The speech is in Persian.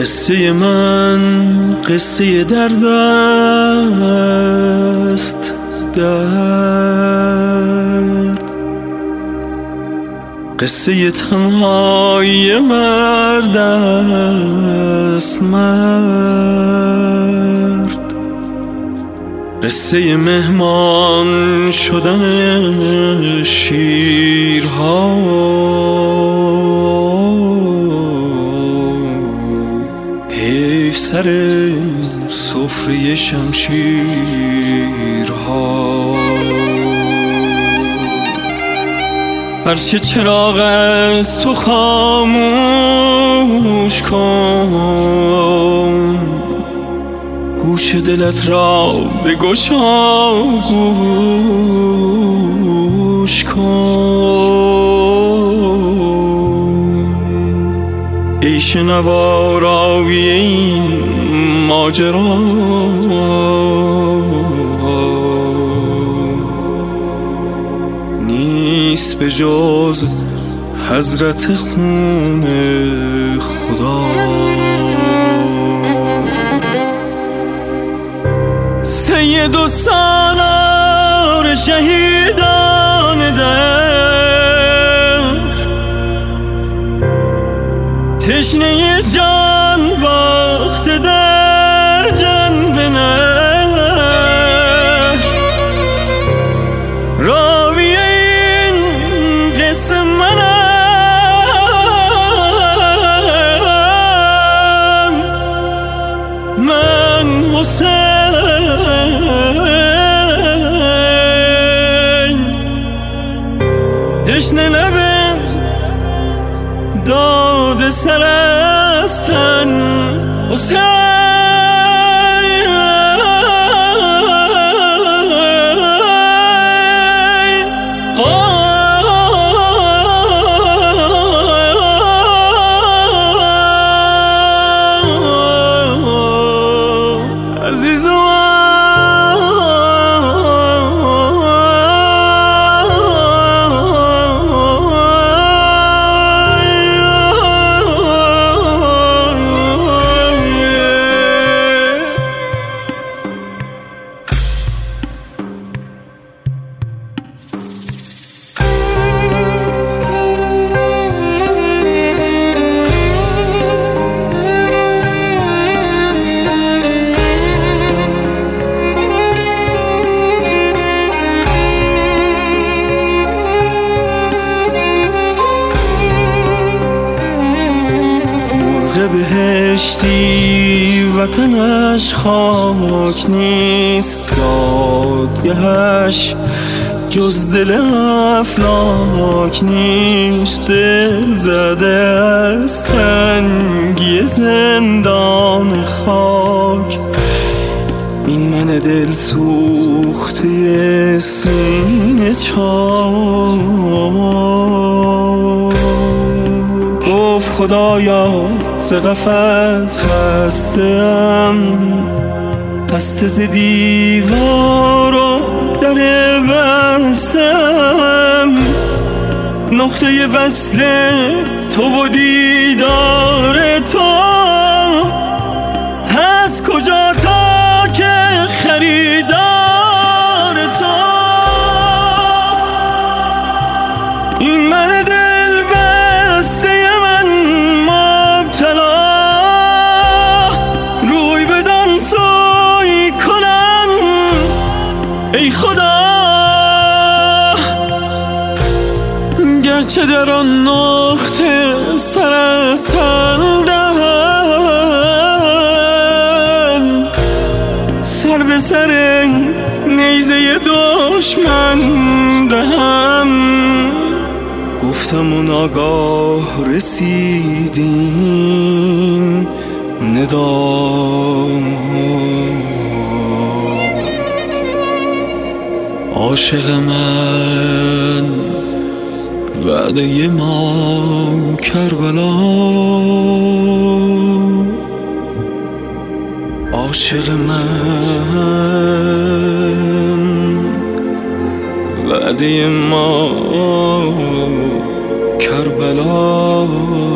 قصه من قصه درد است، درد، قصه تنهایی مرد است، مرد، قصه مهمان شدن شیرها، حیف سر سفره شمشیرها. هرچه چراغ از تو خاموش کن، گوش دلت را بگشا، گوش کن. ای شنوا راوی این ماجرا، نیست به جز حضرت خون خدا. سید و سالار شهیدان در، تشنه جان باخته در جنب نهر، راوی این قصه منم، من حسین. تشنه لبم داد سر از تن حسین. بهشتی وطنش خاک نیست، زادگهش جز دل افلاک نیست. دل زده از تنگی زندان خاک، این من دل سوخته سینه چاک. گفت خدایا ز قفس هستم، خسته ز دیوار و در بستم. نقطه وصل تو و دیدار تو هست کجا تا که خریدار تو. این من دل بسته ای خدا، گرچه در آن نقطه سر از تن دهم، سر به سر نیزه دشمن دهم. گفتم و ناگاه رسیدین ندا، عاشق من وعده ما کربلا، عاشق من وعده ما کربلا.